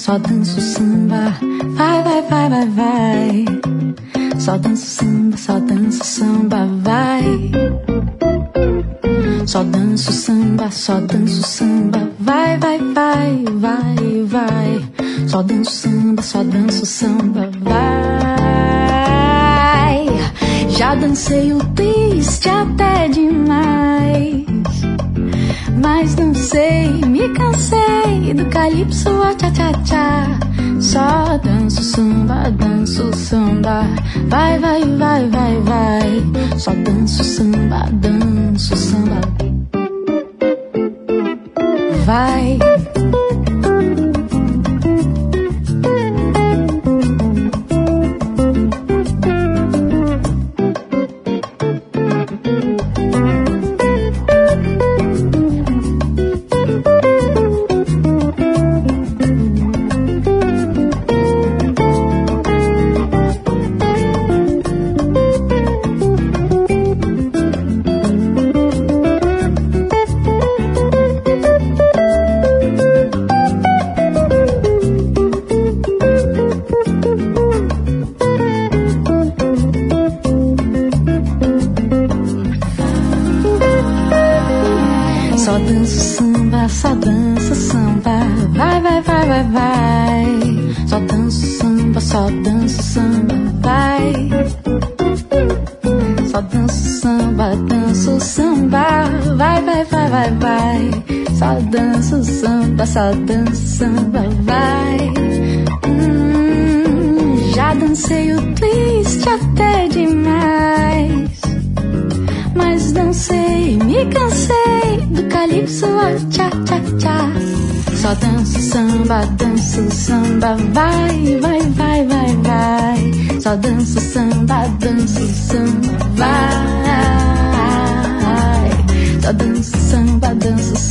Só danço samba, vai, vai, vai, vai, vai. Só danço samba, vai. Só danço samba, vai, vai, vai, vai, vai. Só danço samba, vai. Já dancei o twist até demais, mas não sei, me cansei do calypso, a tcha-tcha-tcha. Só danço samba, vai, vai, vai, vai, vai. Só danço samba, vai. Só danço samba, vai, vai, vai, vai, vai. Só danço samba, vai. Só danço samba, vai, vai, vai, vai, vai. Só danço samba, vai. Já dancei o twist até demais, mas não sei, me cansei do calypso, a tcha-tcha-tcha. Só danço samba, vai, vai, vai, vai, vai. Só danço samba, vai. Só danço samba,